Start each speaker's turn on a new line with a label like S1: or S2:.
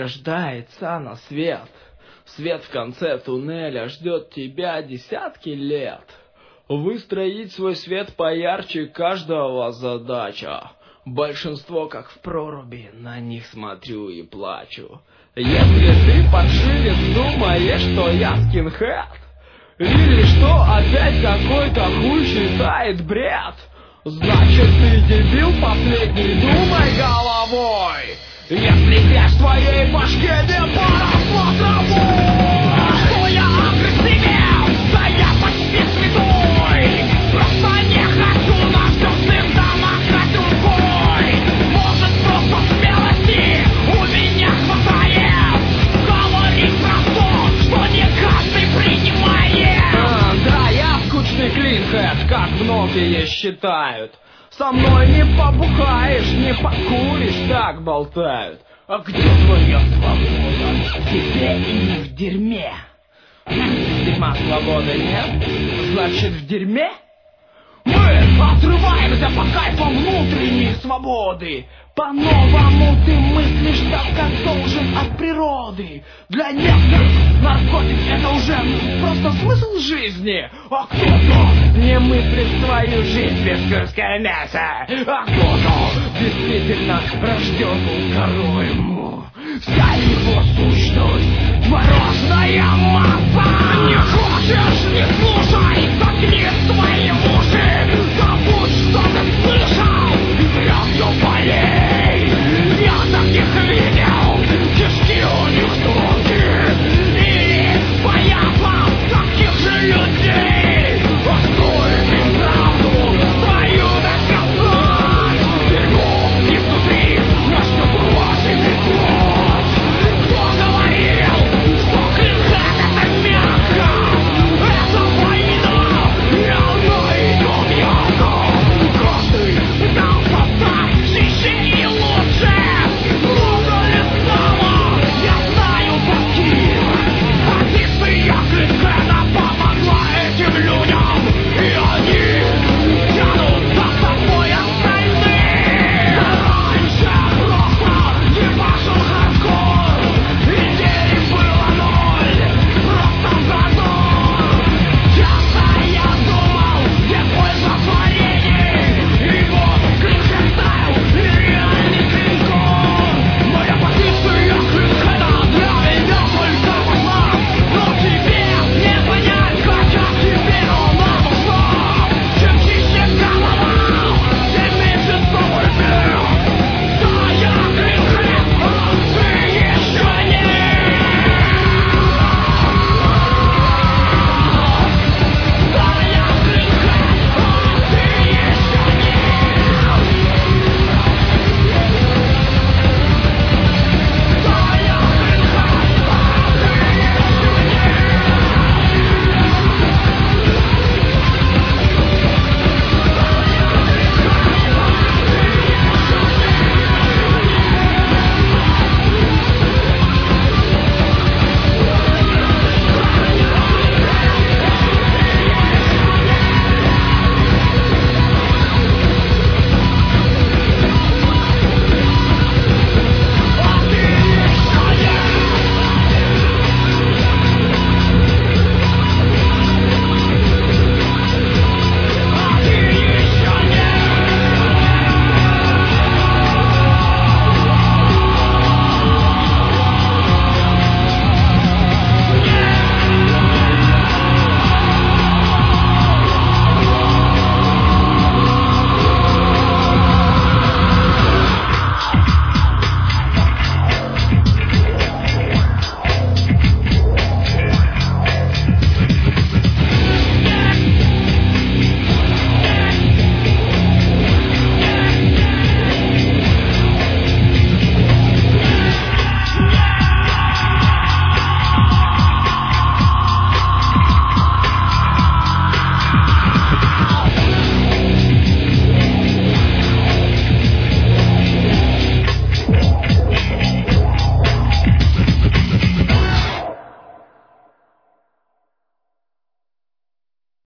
S1: рождается на свет. Свет в конце туннеля ждет тебя десятки лет. Выстроить свой свет поярче каждого задача. Большинство, как в проруби, на них смотрю и плачу. Если ты, паршивец, думаешь, что я скинхед, или что опять какой-то хуй считает бред, значит ты дебил последний, думай головой. Если вес в твоей башке не поросло травой, что я агрессивен, да я почти святой. Просто не хочу на всем домахать рукой. Может просто смелости у меня хватает говорить про то, что не каждый принимает. Да, я скучный клинхед, как многие считают. Со мной не побухаешь, не покуришь, так болтают. А где твоя свобода? В тебе или в дерьме? Дерьма свободы нет? Значит в дерьме? Мы отрываемся по кайфам внутренней свободы. По-новому ты мыслишь так, как должен от природы. Для некоторых наркотик это уже просто смысл жизни. А кто-то не мыслит свою жизнь без куска мяса. А кто-то действительно рожден королем. Вся его сущность творожная масса. Не хочешь, не слушай.